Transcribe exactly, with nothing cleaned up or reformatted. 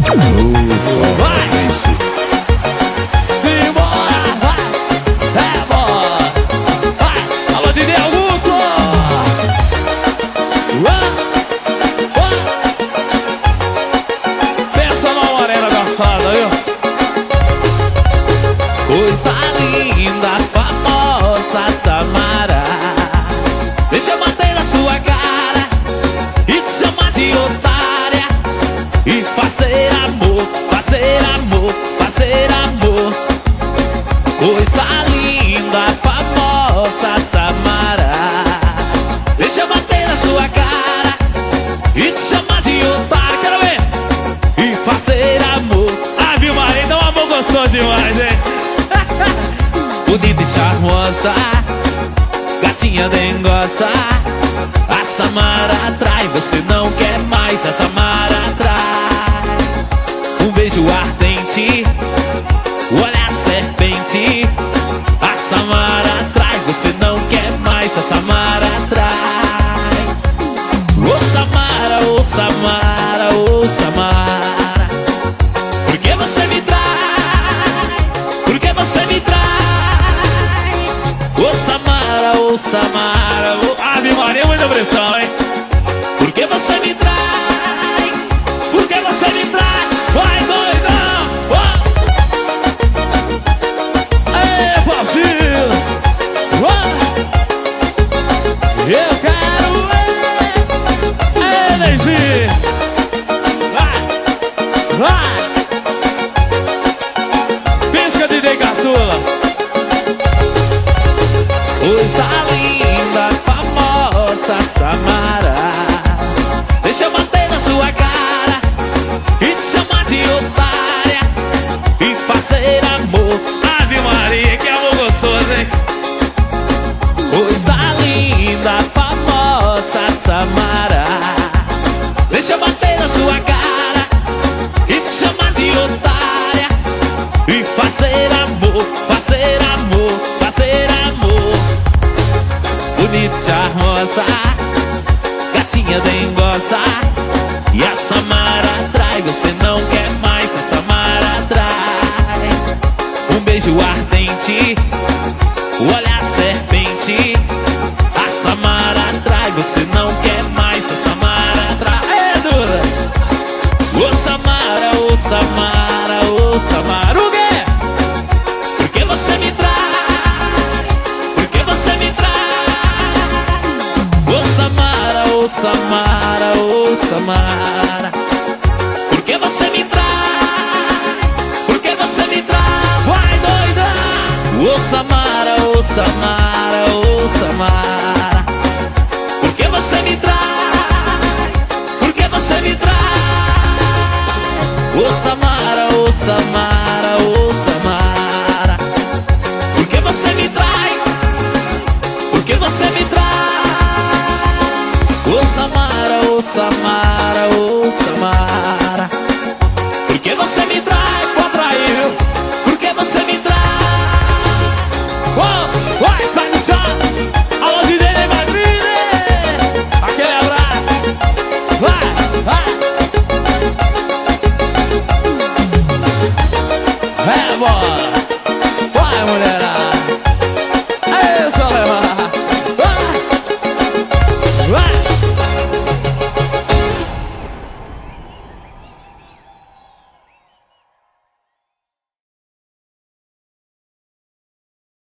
Vai! Simbora! Vai! É, bola! Vai! Alô, Didi Augusto! Ué! Ué! Pensa na morena gostada, viu? Coisa linda, famosa Samara. Deixa eu bater na sua cara e te chamar de otária e fazer amor, fazer amor, fazer amor. Coisa linda, famosa Samara. Deixa eu bater na sua cara e te chamar de otária, quero ver, e fazer amor. Ah, viu, Maria? Dá um amor gostoso demais, hein? Bonita e charmosa, gatinha dengosa. A Samara atrai, você não quer mais. A Samara atrai. Um beijo ardente, o olhar de serpente. A Samara atrai, você não quer mais. A Samara atrai. Ô Samara, ô Samara, ô Samara, por que você me trai? Por que você me trai? Ô Samara, ô Samara, ô... Ave Maria, muita pressão, hein? Por que você me trai? Por que você me trai? Vai, doidão! Oh! Aê, Pauzinho! Oh! Eu quero ver! Aê, Neizinho! Vai! Vai! Pisca de Dei Caçula! Coisa linda, famosa Samara. Deixa eu bater na sua cara e te chamar de otária e fazer amor. Ave Maria, que amor gostoso, hein? Coisa linda, famosa Samara. Deixa eu bater na sua cara e te chamar de otária e fazer amor, fazer amor, fazer amor. Bonita e charmosa, gatinha dengosa. E a Samara atrai, você não quer mais. A Samara atrai. Um beijo ardente, o olhar de serpente. A Samara atrai, você não quer mais. A Samara atrai. É dura. Ô Samara, ô Samara, ô Samara. O quê? Por que você me trai? Por que você me trai? Ô Samara, ô Samara, ô Samara, por que você me trai? Por que você me trai? Vai, doida! Ô Samara, ô Samara, ô Samara, por que você me trai? Por que você me trai? Ô Samara, ô Samara, ô Samara, por que você me trai? Por que você me trai? Ô Samara, ô Samara, ô Samara, por que você me trai? Pode trair, viu? Por que você me trai? Oh, vai, sai do